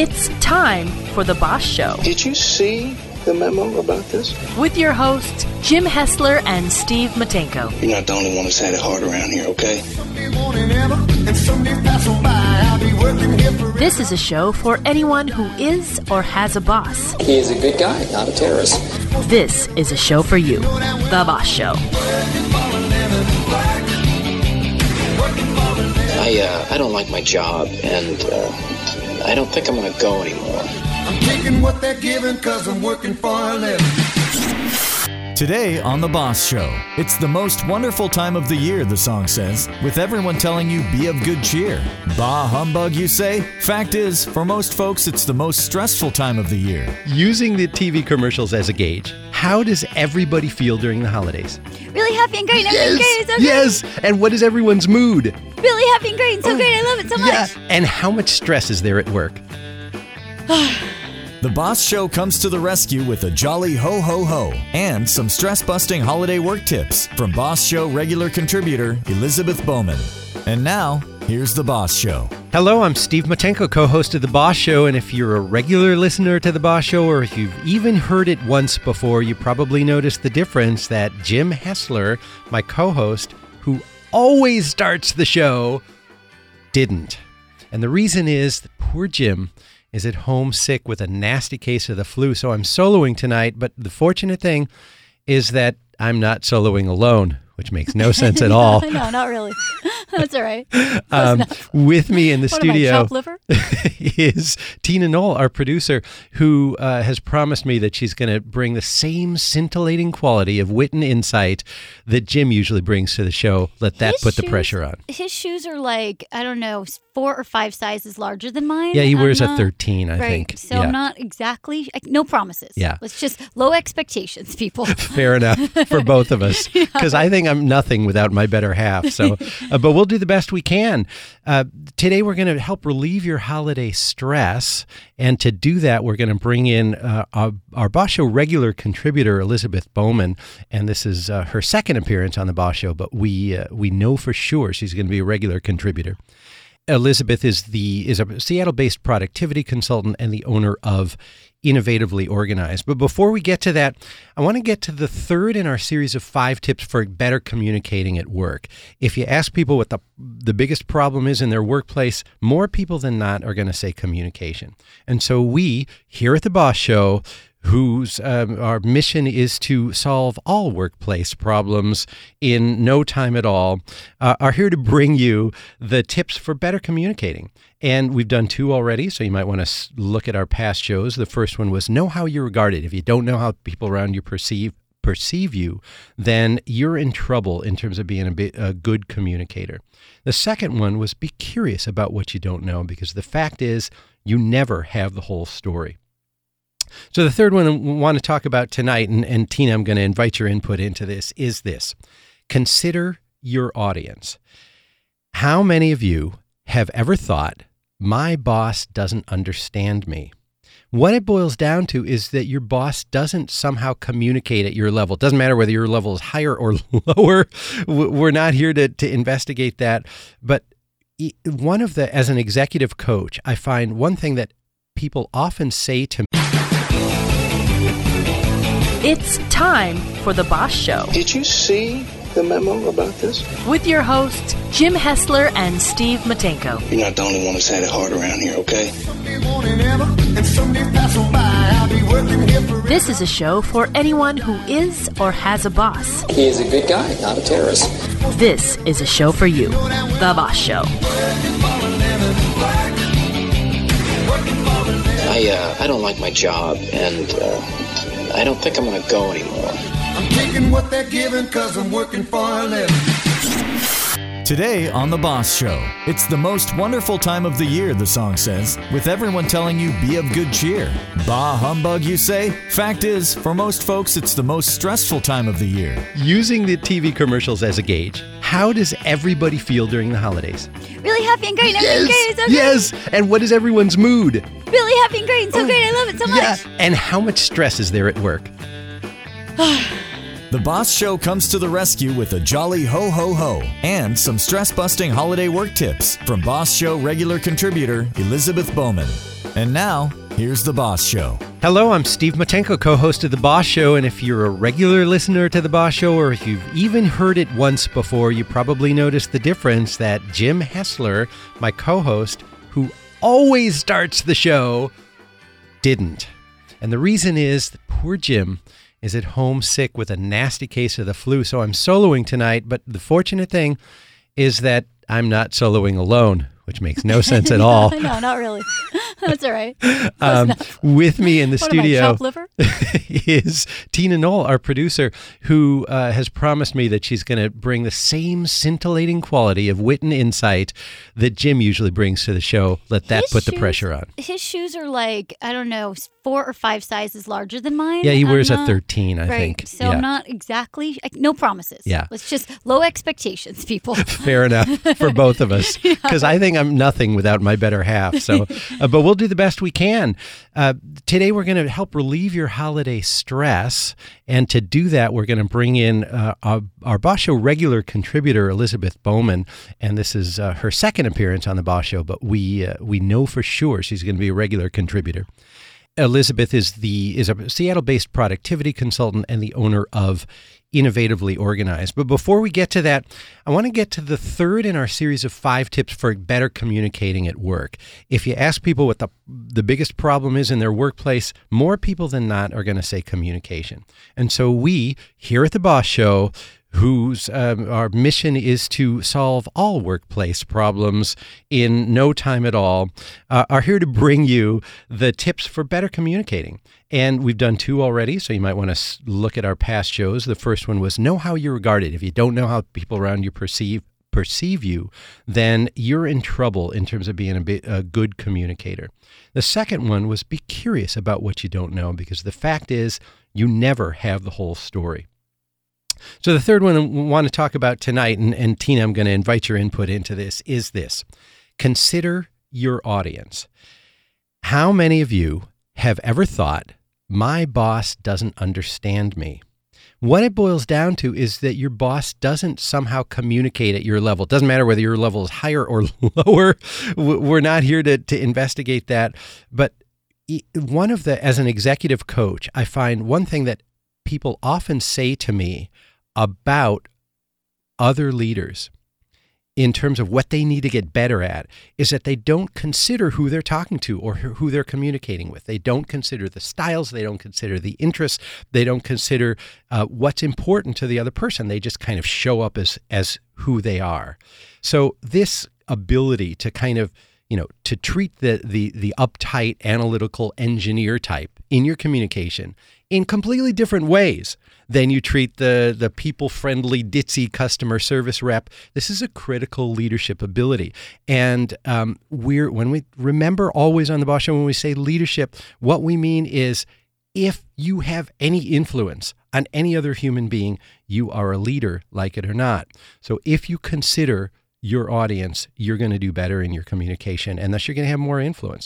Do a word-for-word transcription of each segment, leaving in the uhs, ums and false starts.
It's time for The Boss Show. Did you see the memo about this? With your hosts, Jim Hessler and Steve Matenko. You're not the only one that's had it hard around here, okay? This is a show for anyone who is or has a boss. He is a good guy, not a terrorist. This is a show for you, The Boss Show. I, uh, I don't like my job, and uh, I don't think I'm going to go anymore. I'm taking what they're giving because I'm working for a living. Today on The Boss Show, it's the most wonderful time of the year, the song says, with everyone telling you be of good cheer. Bah humbug, you say? Fact is, for most folks, it's the most stressful time of the year. Using the T V commercials as a gauge, how does everybody feel during the holidays? Really happy and great. Everything's Yes, great. So great. yes. And what is everyone's mood? Really happy and great. So great. I love it so Yeah. much. And how much stress is there at work? The Boss Show comes to the rescue with a jolly ho-ho-ho and some stress-busting holiday work tips from Boss Show regular contributor Elizabeth Bowman. And now, here's The Boss Show. Hello, I'm Steve Matenko, co-host of The Boss Show, and if you're a regular listener to The Boss Show, or if you've even heard it once before, you probably noticed the difference that Jim Hessler, my co-host, who always starts the show, didn't. And the reason is that poor Jim is at home sick with a nasty case of the flu, so I'm soloing tonight, but the fortunate thing is that I'm not soloing alone, which makes no sense at all. No, not really. That's all right. Um, with me in the What studio am I, chopped liver? is Tina Knoll, our producer, who uh, has promised me that she's going to bring the same scintillating quality of wit and insight that Jim usually brings to the show. Let that His put the shoes- pressure on. His shoes are like, I don't know, four or five sizes larger than mine. Yeah, he I'm wears a not- thirteen, I right. think. So Yeah. I'm not exactly, like, no promises. Yeah. Let's just, low expectations, people. Fair enough for both of us, because I think I'm nothing without my better half. So, uh, but we'll do the best we can. Uh, today, we're going to help relieve your holiday stress, and to do that, we're going to bring in uh, our, our Boss Show regular contributor, Elizabeth Bowman, and this is uh, her second appearance on the Boss Show. But we uh, we know for sure she's going to be a regular contributor. Elizabeth is the is a Seattle-based productivity consultant and the owner of Innovatively Organized. But before we get to that, I want to get to the third in our series of five tips for better communicating at work. If you ask people what the the biggest problem is in their workplace, more people than not are going to say communication. And so we, here at the Boss Show, whose um, our mission is to solve all workplace problems in no time at all, uh, are here to bring you the tips for better communicating. And we've done two already, so you might want to s- look at our past shows. The first one was know how you're regarded. If you don't know how people around you perceive perceive you, then you're in trouble in terms of being a, bit, a good communicator. The second one was be curious about what you don't know, because the fact is you never have the whole story. So the third one I want to talk about tonight, and, and Tina, I'm going to invite your input into this, is this. Consider your audience. How many of you have ever thought, my boss doesn't understand me? What it boils down to is that your boss doesn't somehow communicate at your level. It doesn't matter whether your level is higher or lower. We're not here to, to investigate that. But one of the, as an executive coach, I find one thing that people often say to me, It's time for The Boss Show. Did you see the memo about this? With your hosts, Jim Hessler and Steve Matenko. You're not the only one that's had it hard around here, okay? This is a show for anyone who is or has a boss. He is a good guy, not a terrorist. This is a show for you, The Boss Show. I, uh, I don't like my job, and uh, I don't think I'm going to go anymore. I'm taking what they're giving because I'm working for a living. Today on The Boss Show, it's the most wonderful time of the year, the song says, with everyone telling you be of good cheer. Bah humbug, you say? Fact is, for most folks, it's the most stressful time of the year. using the T V commercials as a gauge, how does everybody feel during the holidays? Really happy and great. Everything's great. So great. yes. And what is everyone's mood? Really happy and great. So great. I love it so Yeah. much. And how much stress is there at work? The Boss Show comes to the rescue with a jolly ho-ho-ho and some stress-busting holiday work tips from Boss Show regular contributor Elizabeth Bowman. And now, here's The Boss Show. Hello, I'm Steve Matenko, co-host of The Boss Show, and if you're a regular listener to The Boss Show, or if you've even heard it once before, you probably noticed the difference that Jim Hessler, my co-host, who always starts the show, didn't. And the reason is that poor Jim is at home sick with a nasty case of the flu, so I'm soloing tonight, but the fortunate thing is that I'm not soloing alone, which makes no sense at all. No, not really. That's all right. Um, with me in the what studio am I, chopped liver? is Tina Knoll, our producer, who uh, has promised me that she's going to bring the same scintillating quality of wit and insight that Jim usually brings to the show. Let that His put shoes, the pressure on. His shoes are like, I don't know, four or five sizes larger than mine. Yeah, he wears I'm a not- thirteen, I right, think. So yeah. I'm not exactly, no promises. Yeah. Let's just, low expectations, people. Fair enough for both of us, because I think I'm nothing without my better half. So, uh, but we'll do the best we can. Uh, today, we're going to help relieve your holiday stress, and to do that, we're going to bring in uh, our, our Boss Show regular contributor, Elizabeth Bowman, and this is uh, her second appearance on the Boss Show. But we uh, we know for sure she's going to be a regular contributor. Elizabeth is the is a Seattle-based productivity consultant and the owner of Innovatively Organized. But before we get to that, I want to get to the third in our series of five tips for better communicating at work. If you ask people what the the biggest problem is in their workplace, more people than not are going to say communication. And so we here at the Boss Show, whose um, our mission is to solve all workplace problems in no time at all, uh, are here to bring you the tips for better communicating. And we've done two already, so you might want to look at our past shows. The first one was know how you're regarded. If you don't know how people around you perceive perceive you, then you're in trouble in terms of being a, bit, a good communicator. The second one was be curious about what you don't know, because the fact is you never have the whole story. So the third one I want to talk about tonight, and, and Tina, I'm going to invite your input into this, is this. Consider your audience. How many of you have ever thought, my boss doesn't understand me? What it boils down to is that your boss doesn't somehow communicate at your level. It doesn't matter whether your level is higher or lower. We're not here to, to investigate that. But one of the, as an executive coach, I find one thing that people often say to me about other leaders in terms of what they need to get better at is that they don't consider who they're talking to or who they're communicating with. They don't consider the styles. They don't consider the interests. They don't consider uh, what's important to the other person. They just kind of show up as as who they are. So this ability to kind of, you know, to treat the the the uptight analytical engineer type in your communication in completely different ways than you treat the the people-friendly, ditzy customer service rep. This is a critical leadership ability. And um, we're when we remember always on the Boss Show, when we say leadership, what we mean is if you have any influence on any other human being, you are a leader, like it or not. So if you consider your audience, you're going to do better in your communication, and thus you're going to have more influence.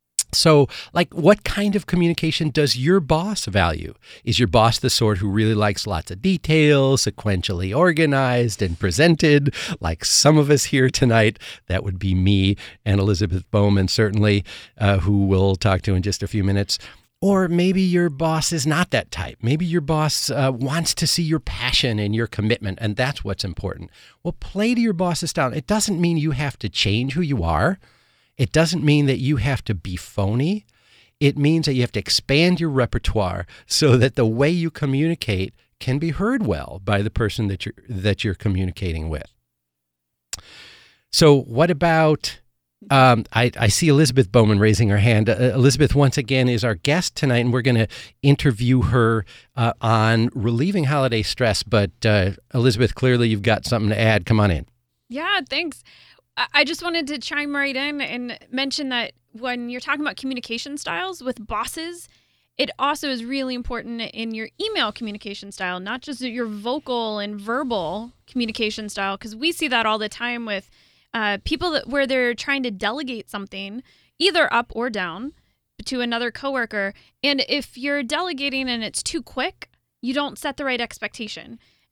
So, like, what kind of communication does your boss value? Is your boss the sort who really likes lots of details, sequentially organized and presented, like some of us here tonight? That would be me and Elizabeth Bowman, certainly, uh, who we'll talk to in just a few minutes. Or maybe your boss is not that type. Maybe your boss uh, wants to see your passion and your commitment, and that's what's important. Well, play to your boss's style. It doesn't mean you have to change who you are. It doesn't mean that you have to be phony. It means that you have to expand your repertoire so that the way you communicate can be heard well by the person that you're that you're communicating with. So what about, um, I, I see Elizabeth Bowman raising her hand. Uh, Elizabeth, once again, is our guest tonight, and we're going to interview her uh, on relieving holiday stress. But uh, Elizabeth, clearly you've got something to add. Come on in. Yeah, thanks. I just wanted to chime right in and mention that when you're talking about communication styles with bosses, it also is really important in your email communication style, not just your vocal and verbal communication style, because we see that all the time with uh, people that where they're trying to delegate something, either up or down, to another coworker. And if you're delegating and it's too quick, you don't set the right expectation.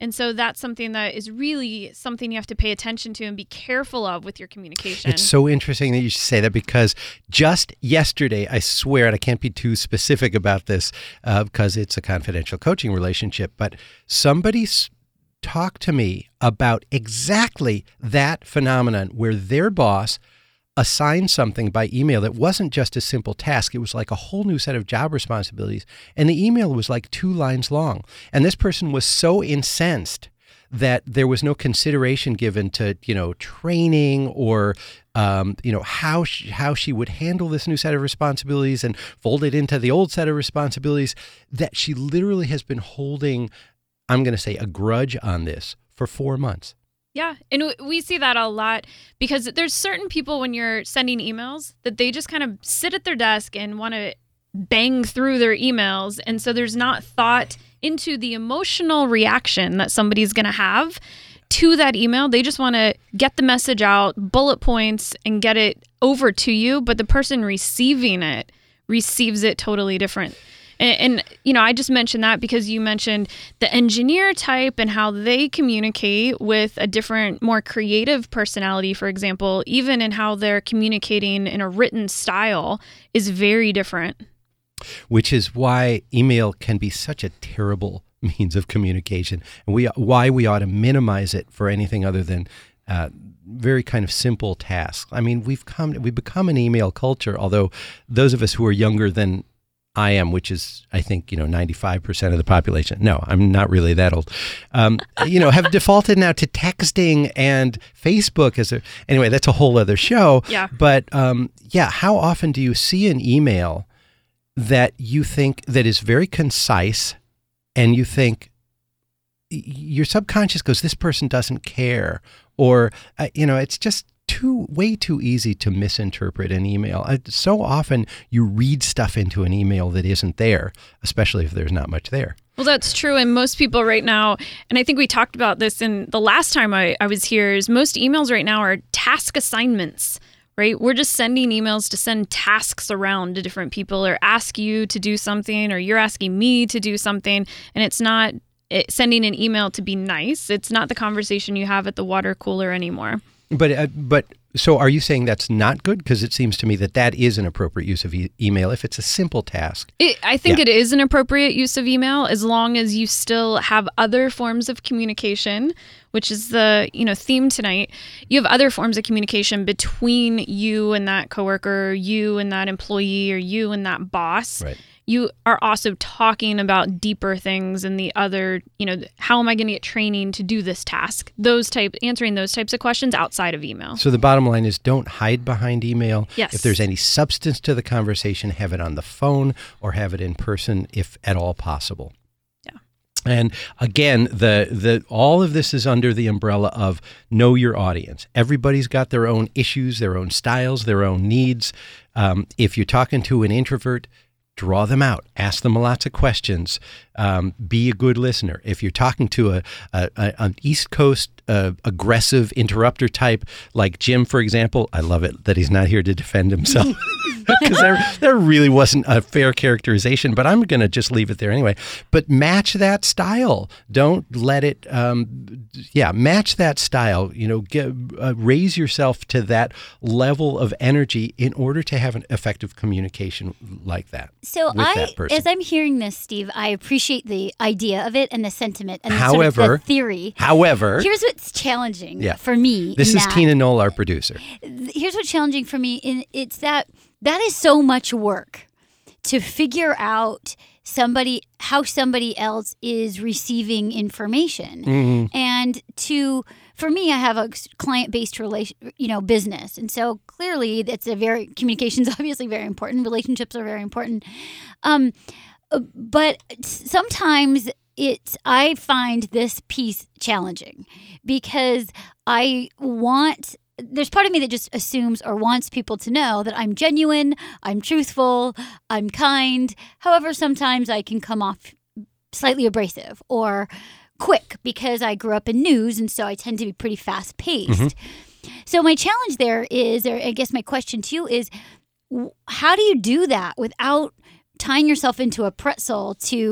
And so that's something that is really something you have to pay attention to and be careful of with your communication. It's so interesting that you should say that, because just yesterday, I swear, and I can't be too specific about this uh, because it's a confidential coaching relationship, but somebody s- talked to me about exactly that phenomenon where their boss assigned something by email that wasn't just a simple task. It was like a whole new set of job responsibilities. And the email was like two lines long. And this person was so incensed that there was no consideration given to, you know, training or, um, you know, how she, how she would handle this new set of responsibilities and fold it into the old set of responsibilities, that she literally has been holding, I'm going to say, a grudge on this for four months. Yeah. And w- we see that a lot because there's certain people when you're sending emails that they just kind of sit at their desk and want to bang through their emails. And so there's not thought into the emotional reaction that somebody's going to have to that email. They just want to get the message out, bullet points, and get it over to you. But the person receiving it receives it totally different. And, and, you know, I just mentioned that because you mentioned the engineer type and how they communicate with a different, more creative personality, for example, even in how they're communicating in a written style is very different. Which is why email can be such a terrible means of communication, and we why we ought to minimize it for anything other than uh, very kind of simple tasks. I mean, we've come we've become an email culture, although those of us who are younger than I am, which is, I think, you know, ninety-five percent of the population. No, I'm not really that old. Um, you know, have defaulted now to texting and Facebook as a, anyway, that's a whole other show. Yeah. But um, yeah, how often do you see an email that you think that is very concise and you think your subconscious goes, this person doesn't care, or, uh, you know, it's just too way too easy to misinterpret an email. Uh, so often you read stuff into an email that isn't there, especially if there's not much there. Well, that's true. And most people right now, and I think we talked about this in the last time I, I was here, is most emails right now are task assignments, right? We're just sending emails to send tasks around to different people or ask you to do something, or you're asking me to do something. And it's not it, sending an email to be nice. It's not the conversation you have at the water cooler anymore. But uh, but so are you saying that's not good? Because it seems to me that that is an appropriate use of e- email if it's a simple task. It, I think Yeah. it is an appropriate use of email as long as you still have other forms of communication, which is the you know theme tonight. You have other forms of communication between you and that coworker, you and that employee, or you and that boss. Right. You are also talking about deeper things and the other, you know, how am I going to get training to do this task? Those type, answering those types of questions outside of email. So the bottom line is, don't hide behind email. Yes. If there's any substance to the conversation, have it on the phone or have it in person if at all possible. Yeah. And again, the the all of this is under the umbrella of know your audience. Everybody's got their own issues, their own styles, their own needs. Um, if you're talking to an introvert, draw them out. Ask them lots of questions. Um, be a good listener. If you're talking to a, a, a an East Coast uh, aggressive interrupter type like Jim, for example, I love it that he's not here to defend himself because there, there really wasn't a fair characterization, but I'm going to just leave it there anyway. But match that style. Don't let it, um, yeah, match that style. You know, get, uh, raise yourself to that level of energy in order to have an effective communication like that. So with I, that person. as I'm hearing this, Steve, I appreciate the idea of it and the sentiment and the, However, sort of the theory. However, Here's what's challenging Yeah. for me. this in is that. Tina Knoll, our producer. Here's what's challenging for me. In it's that that is so much work to figure out somebody how somebody else is receiving information, Mm-hmm. and to for me, I have a client-based relation, you know, business, and so clearly, it's a very communications obviously very important. Relationships are very important, um, but sometimes it's I find this piece challenging because I want. There's part of me that just assumes or wants people to know that I'm genuine, I'm truthful, I'm kind. However, sometimes I can come off slightly abrasive or quick because I grew up in news, and so I tend to be pretty fast-paced. Mm-hmm. So my challenge there is, or I guess my question to you is, how do you do that without tying yourself into a pretzel to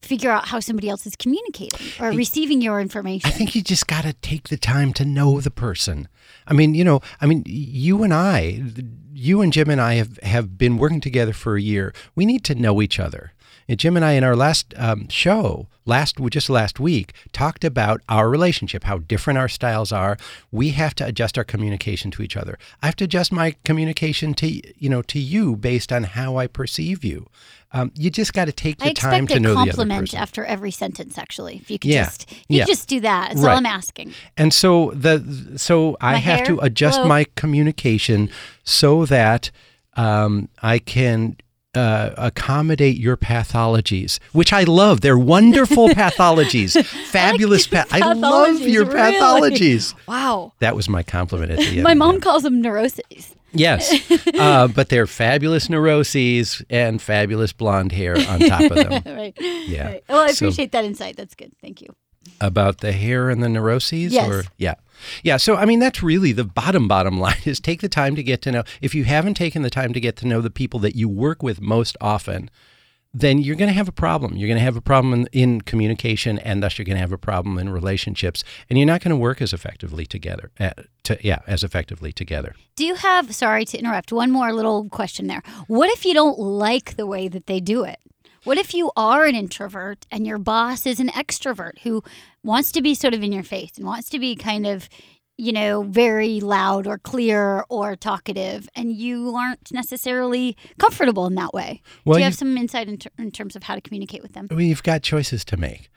figure out how somebody else is communicating or I, receiving your information. I think you just got to take the time to know the person. I mean, you know, I mean, you and I, you and Jim and I have, have been working together for a year. We need to know each other. And Jim and I, in our last um, show, last just last week, talked about our relationship, how different our styles are. We have to adjust our communication to each other. I have to adjust my communication to you know to you based on how I perceive you. Um, you just got to take the I time to know the other person. compliment after every sentence. Actually, if you could Yeah. just you Yeah. just do that. That's Right. all I'm asking. And so the so I My have hair? to adjust Hello? my communication so that um, I can uh, accommodate your pathologies, which I love. They're wonderful pathologies, fabulous. Pa- I love Pathologies, your really? pathologies. Wow. That was my compliment at the end. My mom Yeah. calls them neuroses. Yes, uh, but they're fabulous neuroses and fabulous blonde hair on top of them. Right. Yeah. Right. Well, I So- appreciate that insight. That's good. Thank you. About the hair and the neuroses? Yes. Or, yeah. Yeah. So, I mean, that's really the bottom, bottom line is take the time to get to know. If you haven't taken the time to get to know the people that you work with most often, then you're going to have a problem. You're going to have a problem in, in communication, and thus you're going to have a problem in relationships, and you're not going to work as effectively together. Uh, to, yeah, as effectively together. Do you have, sorry to interrupt, one more little question there. What if you don't like the way that they do it? What if you are an introvert and your boss is an extrovert who wants to be sort of in your face and wants to be kind of, you know, very loud or clear or talkative, and you aren't necessarily comfortable in that way? Well, Do you you- have some insight in, ter- in terms of how to communicate with them? I mean, you've got choices to make.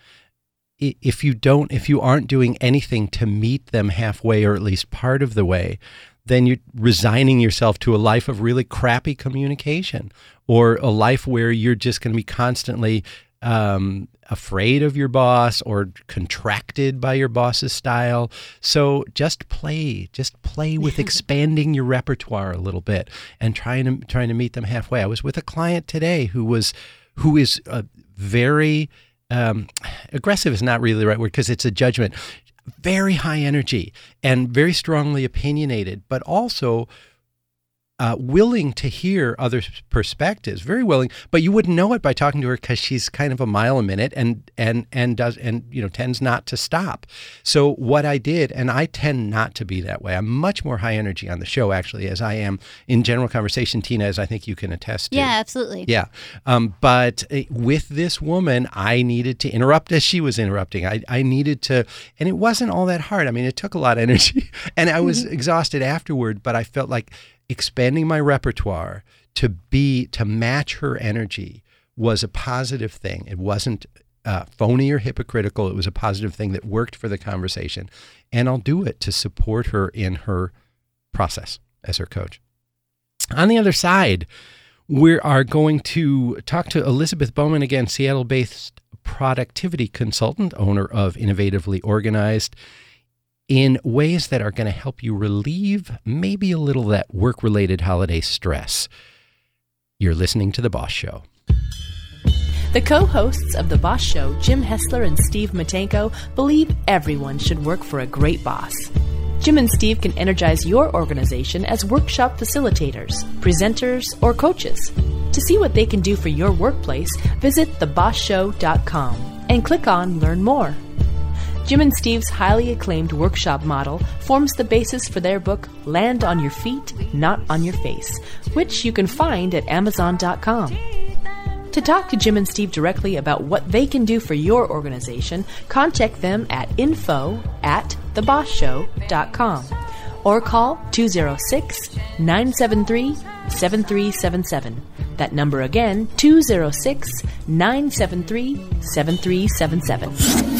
I- If you don't, if you aren't doing anything to meet them halfway or at least part of the way, then you're resigning yourself to a life of really crappy communication, or a life where you're just going to be constantly um, afraid of your boss or contracted by your boss's style. So just play, just play with expanding your repertoire a little bit and trying to trying to meet them halfway. I was with a client today who was who is a very um, aggressive is not really the right word because it's a judgment. Very high energy and very strongly opinionated, but also uh, willing to hear other perspectives, very willing, but you wouldn't know it by talking to her because she's kind of a mile a minute and and and does and you know tends not to stop. So what I did, and I tend not to be that way. I'm much more high energy on the show actually, as I am in general conversation, Tina, as I think you can attest to. Yeah, absolutely. Yeah. Um, but uh, with this woman, I needed to interrupt as she was interrupting. I, I needed to, and it wasn't all that hard. I mean, it took a lot of energy and I was exhausted afterward, but I felt like expanding my repertoire to be, to match her energy was a positive thing. It wasn't uh, phony or hypocritical. It was a positive thing that worked for the conversation. And I'll do it to support her in her process as her coach. On the other side, we are going to talk to Elizabeth Bowman again, Seattle-based productivity consultant, owner of Innovatively Organized, in ways that are going to help you relieve maybe a little of that work-related holiday stress. You're listening to The Boss Show. The co-hosts of The Boss Show, Jim Hessler and Steve Matenko, believe everyone should work for a great boss. Jim and Steve can energize your organization as workshop facilitators, presenters, or coaches. To see what they can do for your workplace, visit the boss show dot com and click on Learn More. Jim and Steve's highly acclaimed workshop model forms the basis for their book, Land on Your Feet, Not on Your Face, which you can find at amazon dot com. To talk to Jim and Steve directly about what they can do for your organization, contact them at info at the boss show dot com or call two oh six, nine seven three, seven three seven seven. That number again, two oh six, nine seven three, seven three seven seven.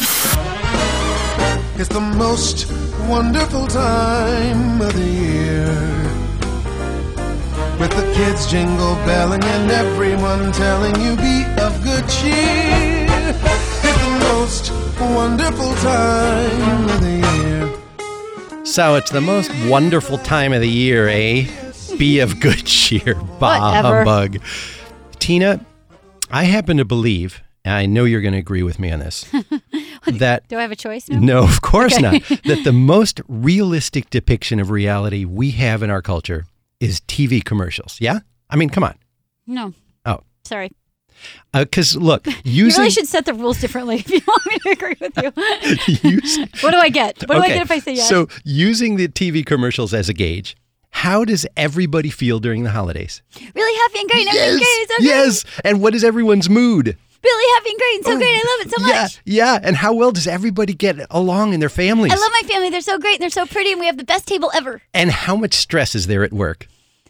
It's the most wonderful time of the year, with the kids jingle belling and everyone telling you be of good cheer. It's the most wonderful time of the year. So it's the most wonderful time of the year, eh? Be of good cheer. Bah Whatever. humbug. Tina, I happen to believe, and I know you're going to agree with me on this, that Do I have a choice now? no, of course not, that the most realistic depiction of reality we have in our culture is T V commercials. Yeah? I mean, come on. No. Oh. Sorry. Because uh, look, using you really should set the rules differently if you want me to agree with you. use, what do I get? What do okay, I get if I say yes? So using the T V commercials as a gauge, how does everybody feel during the holidays? Really happy and great. And Yes, great. So yes. great. And what is everyone's mood? Really happy and great and so Oh, great. I love it so Yeah, much. yeah. And how well does everybody get along in their families? I love my family. They're so great and they're so pretty and we have the best table ever. And how much stress is there at work?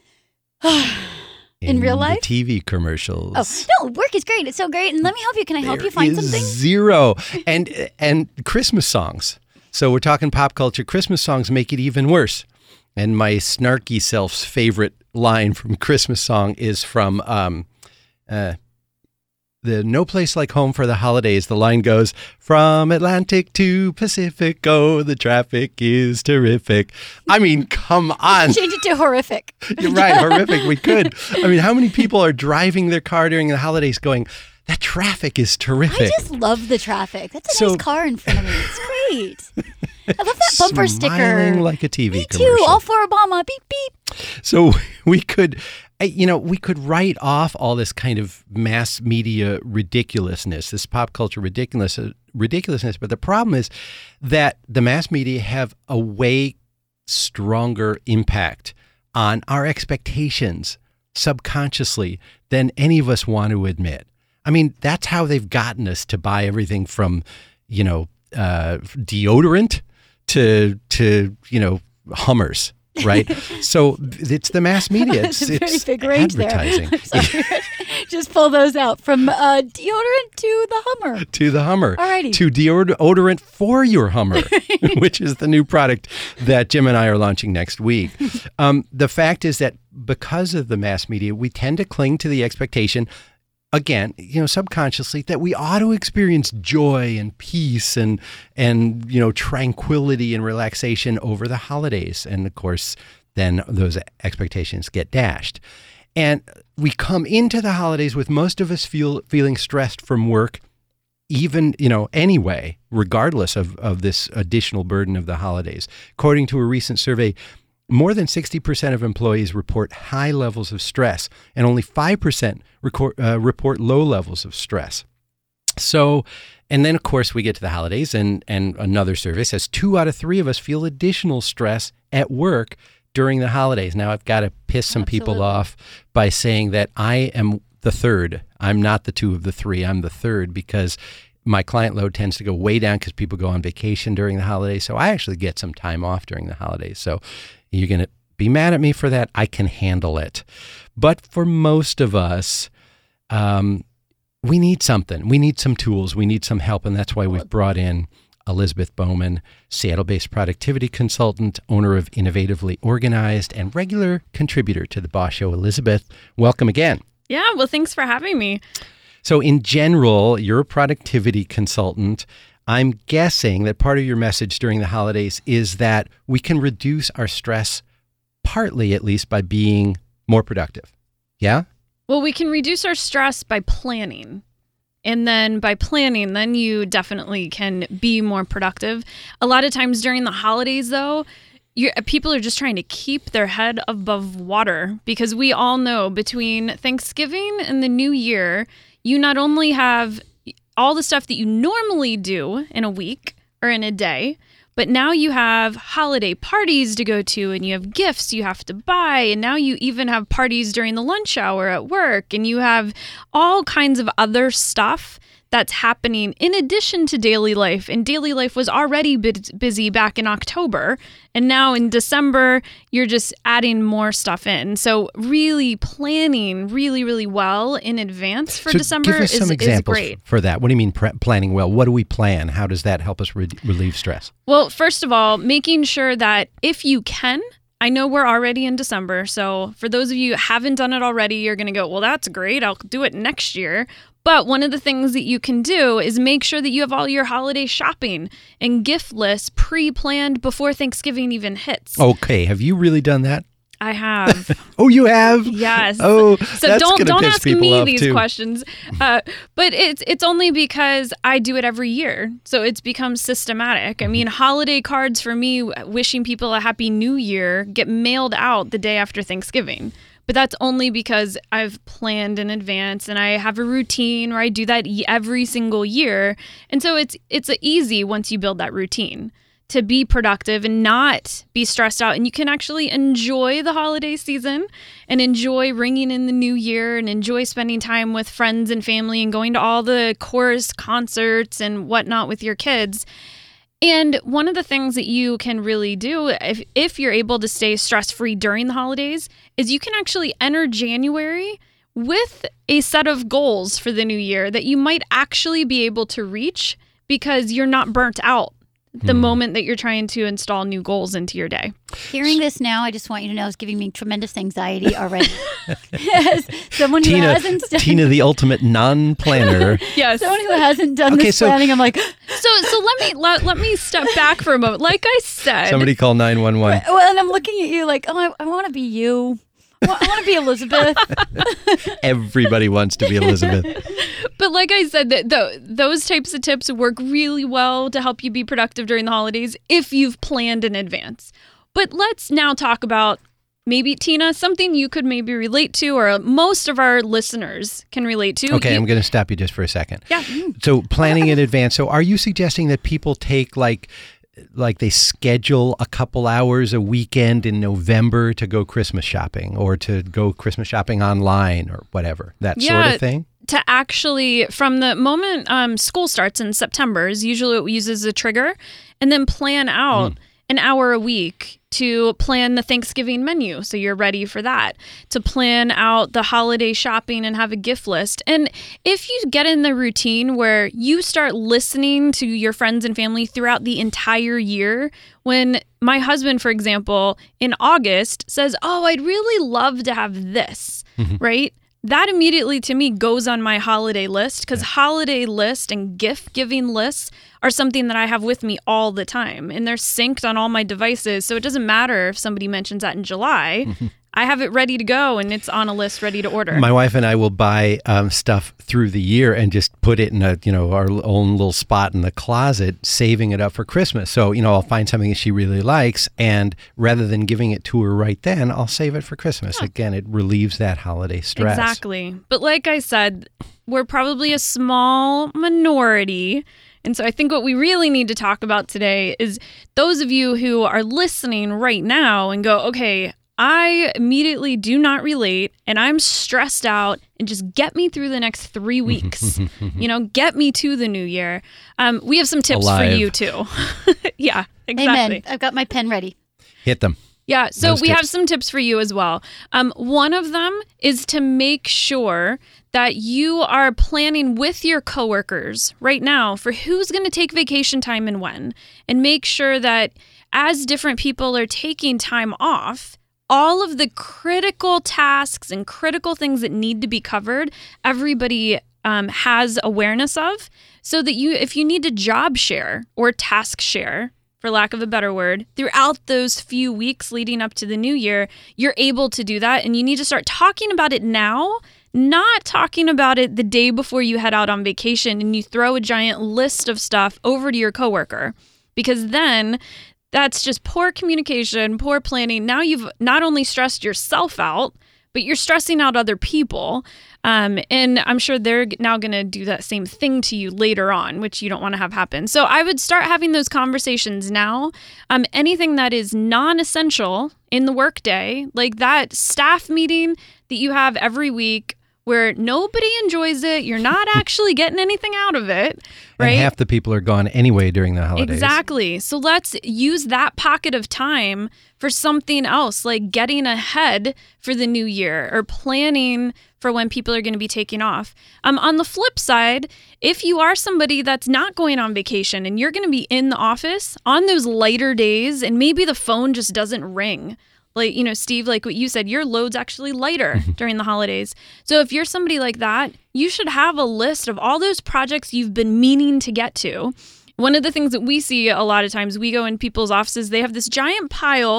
In real life? The T V commercials. Oh, no, work is great. It's so great. And let me help you. Can I help There you find is something? Zero. And and Christmas songs. So we're talking pop culture. Christmas songs make it even worse. And my snarky self's favorite line from Christmas song is from um, uh, the No Place Like Home for the Holidays. The line goes, from Atlantic to Pacific, oh, the traffic is terrific. I mean, come on. Change it to horrific. You're right, horrific. We could. I mean, how many people are driving their car during the holidays going, that traffic is terrific? I just love the traffic. That's a So- nice car in front of me. It's great. I love that bumper Smiling sticker. like a T V Me commercial. too. All for Obama. Beep, beep. So we could, uh, you know, we could write off all this kind of mass media ridiculousness, this pop culture ridiculous, ridiculousness. But the problem is that the mass media have a way stronger impact on our expectations subconsciously than any of us want to admit. I mean, that's how they've gotten us to buy everything from, you know, uh, deodorant to, to, you know, Hummers. Right. So it's the mass media. It's, That's a very it's big range advertising. there. Sorry. Just pull those out from uh, deodorant to the Hummer. To the Hummer. Alrighty. To deodorant for your Hummer, which is the new product that Jim and I are launching next week. Um, the fact is that because of the mass media, we tend to cling to the expectation, again, you know, subconsciously, that we ought to experience joy and peace and, and, you know, tranquility and relaxation over the holidays. And of course, then those expectations get dashed. And we come into the holidays with most of us feel feeling stressed from work, even, you know, anyway, regardless of, of this additional burden of the holidays. According to a recent survey, more than sixty percent of employees report high levels of stress, and only five percent record, uh, report low levels of stress. So, and then of course we get to the holidays, and, and another survey says two out of three of us feel additional stress at work during the holidays. Now, I've got to piss some people Absolutely. off by saying that I am the third. I'm not the two of the three. I'm the third because my client load tends to go way down because people go on vacation during the holidays. So I actually get some time off during the holidays. So you're going to be mad at me for that. I can handle it. But for most of us, um, we need something. We need some tools. We need some help. And that's why we've brought in Elizabeth Bowman, Seattle-based productivity consultant, owner of Innovatively Organized, and regular contributor to The Boss Show. Elizabeth, welcome again. Yeah, well, thanks for having me. So in general, you're a productivity consultant. I'm guessing that part of your message during the holidays is that we can reduce our stress, partly at least, by being more productive. Yeah? Well, we can reduce our stress by planning. And then by planning, then you definitely can be more productive. A lot of times during the holidays, though, you people are just trying to keep their head above water because we all know between Thanksgiving and the New Year, you not only have all the stuff that you normally do in a week or in a day, but now you have holiday parties to go to and you have gifts you have to buy. And now you even have parties during the lunch hour at work and you have all kinds of other stuff that's happening in addition to daily life. And daily life was already bu- busy back in October. And now in December, you're just adding more stuff in. So really planning really, really well in advance for so December give us is, some is examples great. for that. What do you mean pre- planning well? What do we plan? How does that help us re- relieve stress? Well, first of all, making sure that if you can, I know we're already in December. So for those of you who haven't done it already, you're going to go, well, that's great. I'll do it next year. But one of the things that you can do is make sure that you have all your holiday shopping and gift lists pre-planned before Thanksgiving even hits. Okay. Have you really done that? I have. Oh, you have? Yes. Oh, so that's don't gonna don't piss ask people me off, these too. questions. Uh, but it's it's only because I do it every year, so it's become systematic. I mean, holiday cards for me, wishing people a happy New Year, get mailed out the day after Thanksgiving. But that's only because I've planned in advance and I have a routine where I do that every single year. And so it's it's easy once you build that routine to be productive and not be stressed out. And you can actually enjoy the holiday season and enjoy ringing in the new year and enjoy spending time with friends and family and going to all the chorus concerts and whatnot with your kids. And one of the things that you can really do if, if you're able to stay stress-free during the holidays is you can actually enter January with a set of goals for the new year that you might actually be able to reach because you're not burnt out the hmm. moment that you're trying to install new goals into your day. Hearing this now, I just want you to know it's giving me tremendous anxiety already. Yes, someone who Tina, hasn't done Tina, the ultimate non-planner. Yes, someone who hasn't done okay, this so, planning. I'm like, so so let me let, let me step back for a moment. Like I said, somebody call nine one one. Well, and I'm looking at you like, oh, I, I want to be you. I want to be Elizabeth. Everybody wants to be Elizabeth. But like I said, that those types of tips work really well to help you be productive during the holidays if you've planned in advance. But let's now talk about maybe, Tina, something you could maybe relate to or most of our listeners can relate to. Okay, you, I'm going to stop you just for a second. Yeah. So planning in advance. So are you suggesting that people take like... like they schedule a couple hours a weekend in November to go Christmas shopping or to go Christmas shopping online or whatever, that yeah, sort of thing? To actually, from the moment um, school starts in September, is usually what we use as a trigger, and then plan out mm. an hour a week to plan the Thanksgiving menu so you're ready for that, to plan out the holiday shopping and have a gift list. And if you get in the routine where you start listening to your friends and family throughout the entire year, when my husband, for example, in August says, oh, I'd really love to have this, mm-hmm. right? That immediately to me goes on my holiday list because yeah. holiday list and gift giving lists are something that I have with me all the time and they're synced on all my devices. So it doesn't matter if somebody mentions that in July. Mm-hmm. I have it ready to go and it's on a list ready to order. My wife and I will buy um, stuff through the year and just put it in a, you know, our own little spot in the closet, saving it up for Christmas. So, you know, I'll find something that she really likes and rather than giving it to her right then, I'll save it for Christmas. Yeah. Again, it relieves that holiday stress. Exactly. But like I said, we're probably a small minority. And so I think what we really need to talk about today is those of you who are listening right now and go, okay, I immediately do not relate and I'm stressed out and just get me through the next three weeks. You know, get me to the new year. Um, we have some tips Alive. for you too. Yeah, exactly. Amen. I've got my pen ready. Hit them. Yeah, so Those we tips. have some tips for you as well. Um, one of them is to make sure that you are planning with your coworkers right now for who's going to take vacation time and when, and make sure that as different people are taking time off, all of the critical tasks and critical things that need to be covered, everybody um, has awareness of, so that you, if you need to job share or task share, for lack of a better word, throughout those few weeks leading up to the new year, you're able to do that. And you need to start talking about it now, not talking about it the day before you head out on vacation and you throw a giant list of stuff over to your coworker, because then that's just poor communication, poor planning. Now you've not only stressed yourself out, but you're stressing out other people. Um, and I'm sure they're now going to do that same thing to you later on, which you don't want to have happen. So I would start having those conversations now. Um, anything that is non-essential in the workday, like that staff meeting that you have every week, where nobody enjoys it, you're not actually getting anything out of it, right? And half the people are gone anyway during the holidays. Exactly. So let's use that pocket of time for something else, like getting ahead for the new year or planning for when people are going to be taking off. Um, on the flip side, if you are somebody that's not going on vacation and you're going to be in the office on those lighter days and maybe the phone just doesn't ring, like, you know, Steve, like what you said, your load's actually lighter during the holidays. So if you're somebody like that, you should have a list of all those projects you've been meaning to get to. One of the things that we see a lot of times, we go in people's offices, they have this giant pile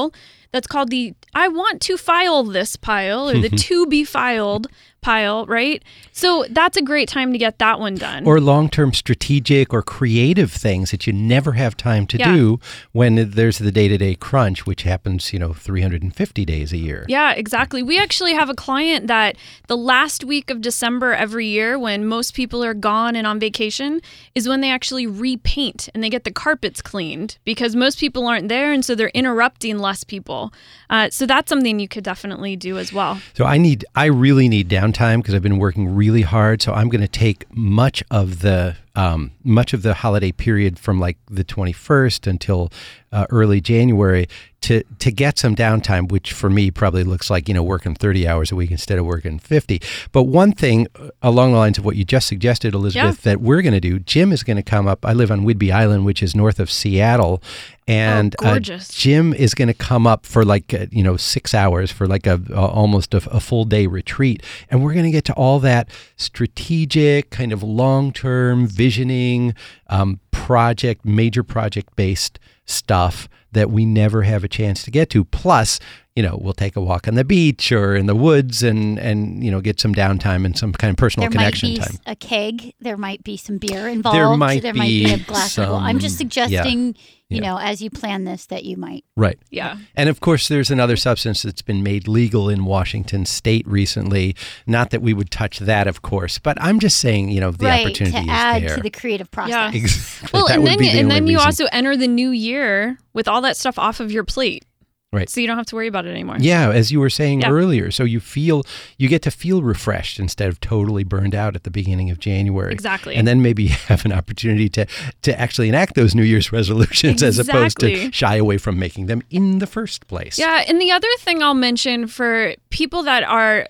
that's called the I want to file this pile or the to be filed pile, right? So that's a great time to get that one done. Or long-term strategic or creative things that you never have time to Yeah. do when there's the day-to-day crunch, which happens, you know, three hundred fifty days a year. Yeah, exactly. We actually have a client that the last week of December every year, when most people are gone and on vacation, is when they actually repaint and they get the carpets cleaned because most people aren't there, and so they're interrupting less people. Uh, so that's something you could definitely do as well. So I need, I really need downtime because I've been working really hard. So I'm going to take much of the um, much of the holiday period from like the twenty-first until uh, early January to to get some downtime, which for me probably looks like, you know, working thirty hours a week instead of working fifty. But one thing along the lines of what you just suggested, Elizabeth, Yeah. that we're going to do, Jim is going to come up. I live on Whidbey Island, which is north of Seattle. And Oh, gorgeous. Uh, Jim is going to come up for like, uh, you know, six hours for like a, a almost a, a full day retreat. And we're going to get to all that strategic kind of long-term visioning, um, project, major project-based stuff that we never have a chance to get to. Plus, you know, we'll take a walk on the beach or in the woods and, and you know, get some downtime and some kind of personal There might connection be time. a keg. There might be some beer involved. There might there might be be a glass of wine. I'm just some- suggesting, yeah. you know, as you plan this, that you might. Right. Yeah. And of course, there's another substance that's been made legal in Washington state recently. Not that we would touch that, of course, but I'm just saying, you know, the right, opportunity to add is there. to the creative process. Yeah. Exactly. Well, That and would then be the and only then you reason. also enter the new year with all that stuff off of your plate. Right. So you don't have to worry about it anymore. Yeah, as you were saying Yeah. earlier. So you feel, you get to feel refreshed instead of totally burned out at the beginning of January. Exactly. And then maybe you have an opportunity to, to actually enact those New Year's resolutions as opposed to Exactly. shy away from making them in the first place. Yeah, and the other thing I'll mention for people that are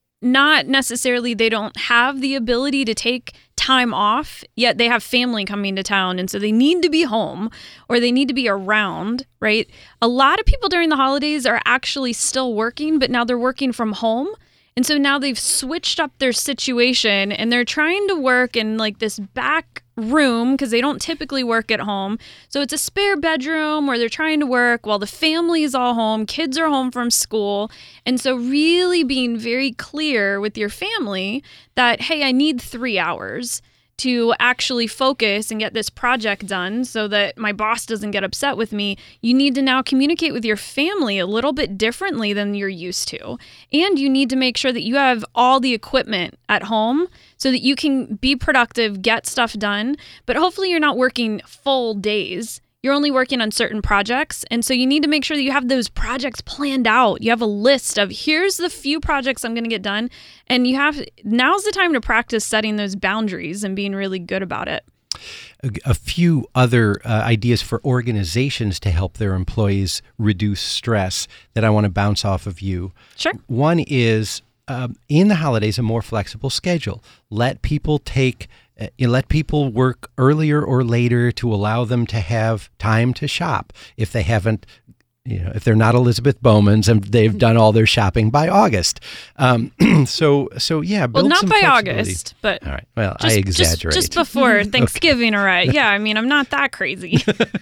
not necessarily, they don't have the ability to take time off, yet they have family coming to town, and so they need to be home or they need to be around, right? A lot of people during the holidays are actually still working, but now they're working from home. And so now they've switched up their situation and they're trying to work in like this back room because they don't typically work at home. So it's a spare bedroom where they're trying to work while the family is all home, kids are home from school. And so really being very clear with your family that, hey, I need three hours to actually focus and get this project done so that my boss doesn't get upset with me. You need to now communicate with your family a little bit differently than you're used to. And you need to make sure that you have all the equipment at home so that you can be productive, get stuff done. But hopefully you're not working full days. You're only working on certain projects. And so you need to make sure that you have those projects planned out. You have a list of here's the few projects I'm going to get done. And you have, now's the time to practice setting those boundaries and being really good about it. A, a few other uh, ideas for organizations to help their employees reduce stress that I want to bounce off of you. Sure. One is um, in the holidays, a more flexible schedule. Let people take Uh, you let people work earlier or later to allow them to have time to shop if they haven't, you know, if they're not Elizabeth Bowman's and they've done all their shopping by August. Um, so, so yeah, build Well, not some by flexibility. August, but All right. Well, just, I exaggerate. Just, just before Thanksgiving, all right. Yeah, I mean, I'm not that crazy.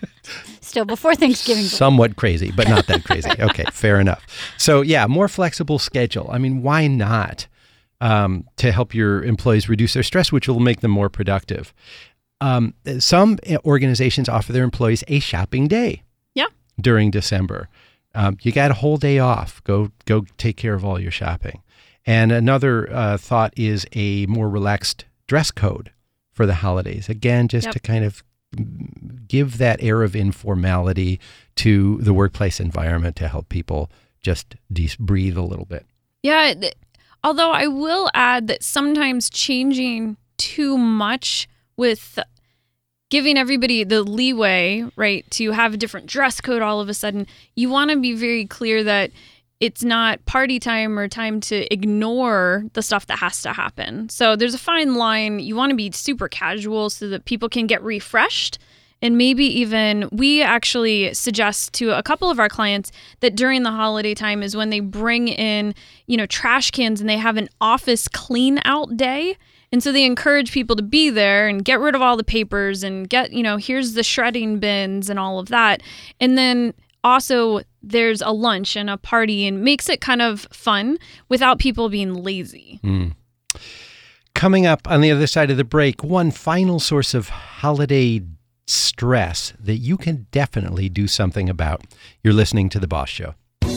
Still before Thanksgiving. Somewhat crazy, but not that crazy. Okay, fair enough. So yeah, more flexible schedule. I mean, why not? Um, to help your employees reduce their stress, which will make them more productive. Um, some organizations offer their employees a shopping day. Yeah. During December. Um, you got a whole day off. Go go take care of all your shopping. And another uh, thought is a more relaxed dress code for the holidays. Again, just Yep. to kind of give that air of informality to the workplace environment to help people just de- breathe a little bit. Yeah. Th- although I will add that sometimes changing too much with giving everybody the leeway, right, to have a different dress code all of a sudden, you want to be very clear that it's not party time or time to ignore the stuff that has to happen. So there's a fine line. You want to be super casual so that people can get refreshed. And maybe even we actually suggest to a couple of our clients that during the holiday time is when they bring in, you know, trash cans and they have an office clean out day. And so they encourage people to be there and get rid of all the papers and get, you know, here's the shredding bins and all of that. And then also there's a lunch and a party and makes it kind of fun without people being lazy. Mm. Coming up on the other side of the break, one final source of holiday stress that you can definitely do something about. You're listening to The Boss Show.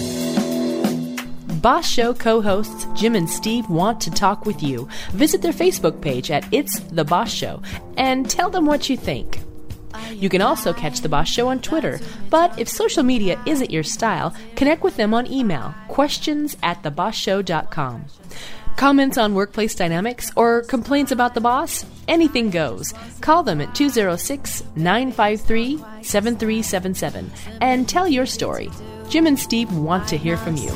Boss Show co-hosts Jim and Steve want to talk with you. Visit their Facebook page at It's The Boss Show and tell them what you think. You can also catch The Boss Show on Twitter, but if social media isn't your style, connect with them on email, questions at the boss show dot com. Comments on workplace dynamics or complaints about the boss? Anything goes. Call them at two oh six, nine five three, seven three seven seven and tell your story. Jim and Steve want to hear from you.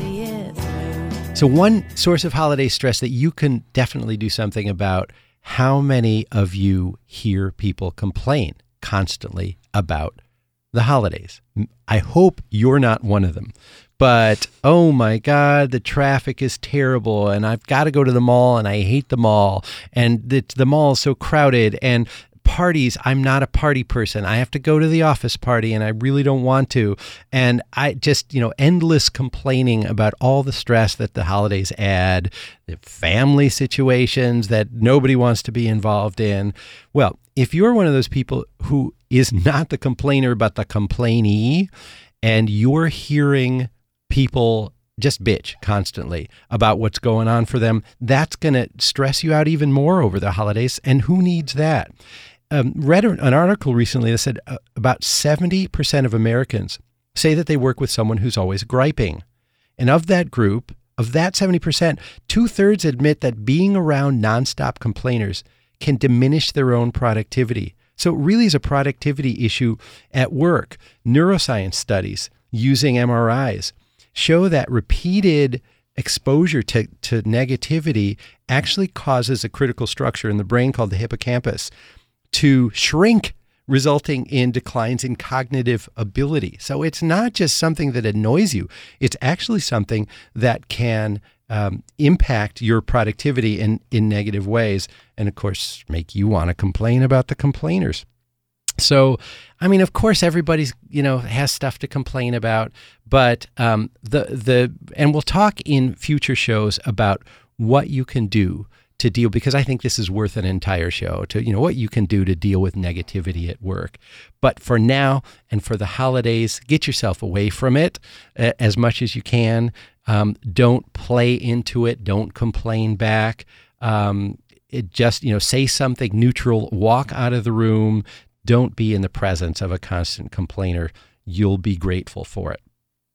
So one source of holiday stress that you can definitely do something about, how many of you hear people complain constantly about the holidays? I hope you're not one of them. But, oh my God, the traffic is terrible, and I've got to go to the mall, and I hate the mall, and the, the mall is so crowded, and parties, I'm not a party person. I have to go to the office party, and I really don't want to. And I just, you know, endless complaining about all the stress that the holidays add, the family situations that nobody wants to be involved in. Well, if you're one of those people who is not the complainer, but the complainee, and you're hearing people just bitch constantly about what's going on for them, that's going to stress you out even more over the holidays. And who needs that? Um, read an article recently that said uh, about seventy percent of Americans say that they work with someone who's always griping. And of that group, of that seventy percent, two-thirds admit that being around nonstop complainers can diminish their own productivity. So it really is a productivity issue at work. Neuroscience studies using M R Is show that repeated exposure to, to negativity actually causes a critical structure in the brain called the hippocampus to shrink, resulting in declines in cognitive ability. So it's not just something that annoys you. It's actually something that can um, impact your productivity in, in negative ways and, of course, make you want to complain about the complainers. So, I mean, of course, everybody's, you know, has stuff to complain about, but um, the the and we'll talk in future shows about what you can do to deal, because I think this is worth an entire show, to, you know, what you can do to deal with negativity at work. But for now and for the holidays, get yourself away from it uh, as much as you can. Um, don't play into it. Don't complain back. Um, it just, you know, say something neutral, walk out of the room. Don't be in the presence of a constant complainer. You'll be grateful for it.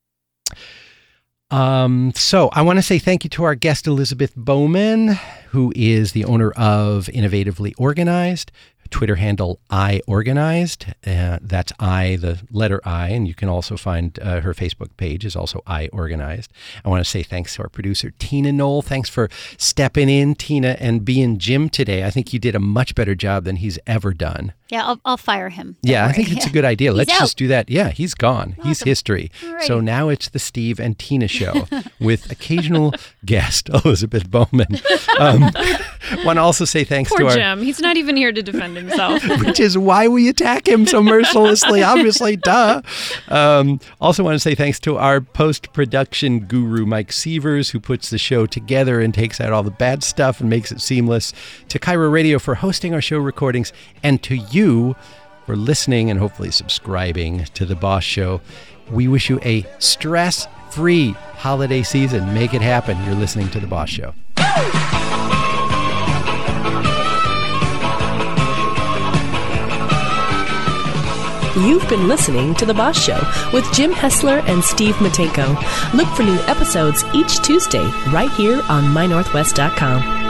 Um, so I want to say thank you to our guest, Elizabeth Bowman, who is the owner of Innovatively Organized, Twitter handle I Organized. Uh, that's I, the letter I, and you can also find uh, her Facebook page is also I Organized. I want to say thanks to our producer, Tina Knoll. Thanks for stepping in, Tina, and being Jim today. I think you did a much better job than he's ever done. Yeah, I'll, I'll fire him. Don't yeah, worry. I think it's a good idea. Let's out. just do that. Yeah, he's gone. Awesome. He's history. Great. So now it's the Steve and Tina show with occasional guest, Elizabeth Bowman. Um, want to also say thanks Poor to our... Jim. He's not even here to defend himself. Which is why we attack him so mercilessly, obviously, duh. Um, also want to say thanks to our post-production guru, Mike Sievers, who puts the show together and takes out all the bad stuff and makes it seamless, to Cairo Radio for hosting our show recordings, and to you for listening and hopefully subscribing to The Boss Show. We wish you a stress-free holiday season. Make it happen. You're listening to The Boss Show. You've been listening to The Boss Show with Jim Hessler and Steve Matenko. Look for new episodes each Tuesday right here on my northwest dot com.